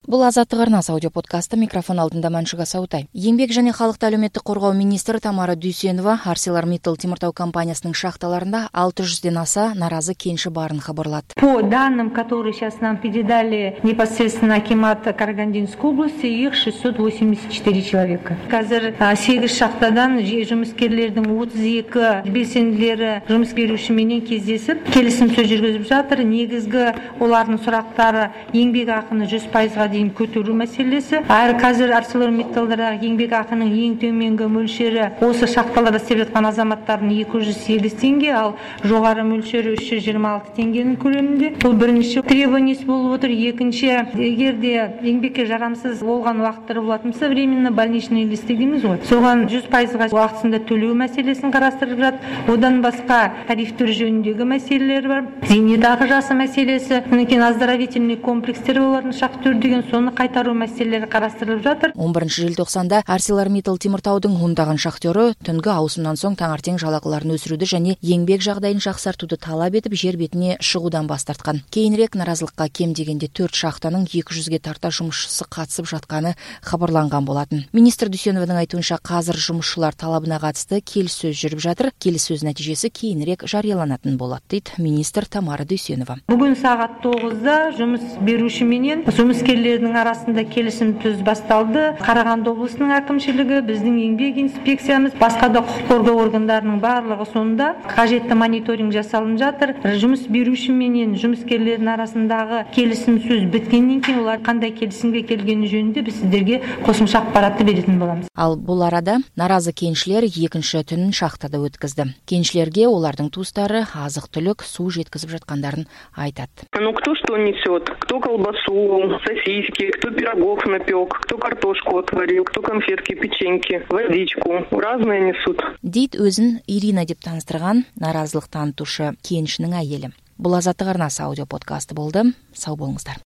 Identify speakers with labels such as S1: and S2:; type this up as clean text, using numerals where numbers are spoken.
S1: Бұл Азаттық арнасы аудиоподкасты, микрофон алдында Маншуга Саутай. Еңбек және халықты әлеуметтік қорғау министрі Тамара Дүйсенова ArcelorMittal теміртау компаниясының шахталарында 600-ден аса наразы кенші барын хабарлады.
S2: По данным, которые сейчас нам передали непосредственно акимат Карагандинской области, их 684 человека. Қазір 8 шахтадан жұмыскерлердің 32 белсенділері жұмыс берушіменен кездесіп, келісім сөз жүргізіп жатыр. Негізгі олардың сұрақтары еңбек ақыны 100%-ға дейін көтеру мәселесі. Қазір ArcelorMittal'дағы еңбек ақының ең төменгі мөлшері осы шахталарда істеп жатқан азаматтардың 208 теңге, ал жоғары мөлшері 326 теңгенің көлемінде. Бұл бірінші требованиесі болып отыр. Екінші, егер де еңбекке жарамсыз болған уақыттары болатын болса, временно больничный листик дейміз ғой. Соған 100%-ға уақытында төлеу мәселесін қарастырып жатыр. Одан басқа тарифтер жөніндегі мәселелер бар. Зейнетақы жасы мәселесі, оздоровительный комплекстер олардың шахтер деген соны қайтару мәселелері қарастырылып жатыр.
S1: 11 желтоқсанда ArcelorMittal теміртаудың ондаған шахтері түнгі ауысымнан соң таңертең жалақыларын өсіруді және еңбек жағдайын жақсартуды талап етіп жер бетіне шығудан бас тартқан. Кейінірек наразылыққа кем дегенде 4 шахтаның 200-ге тарта жұмысшысы қатысып жатқаны хабарланған болатын. Министр Дүйсенованың айтуынша қазір жұмысшылар талабына қатысты келіссөз жүріп жатыр. Келіссөз нәтижесі кейінірек жарияланатын болады, дейді министр Тамара Дүйсенова.
S2: Бүгін сағат 9-да жұмыс беруші менен жұмыскерлердің арасында келісім сөз басталды. Қарағанды облысының әкімшілігі, біздің еңбек инспекциямыз, басқа да құқық қорғау органдарының барлығы сонда қажетті мониторинг жасалынып жатыр. Жұмыс беруші менен жұмыскерлердің арасындағы келісім сөз біткеннен кейін олар қандай келісімге келгені жөнінде біз сіздерге қосымша ақпаратты беретін боламыз.
S1: Ал бұл арада наразы кеншілер екінші түнін шахтада өткізді. Кеншілерге олардың туыстары азық-түлік, су жеткізіп жатқандарын айтады.
S3: Кто что несет? Кто колбасу, сосиски, кто пирогов напек, кто картошку отварил, кто конфетки, печеньки, водичку. Разные несут.
S1: Дейді өзін Ирина деп таныстырған наразылық танытушы кеншінің әйелі. Бұл Азаттық арнасы аудиоподкасты болды. Сау болыңыздар.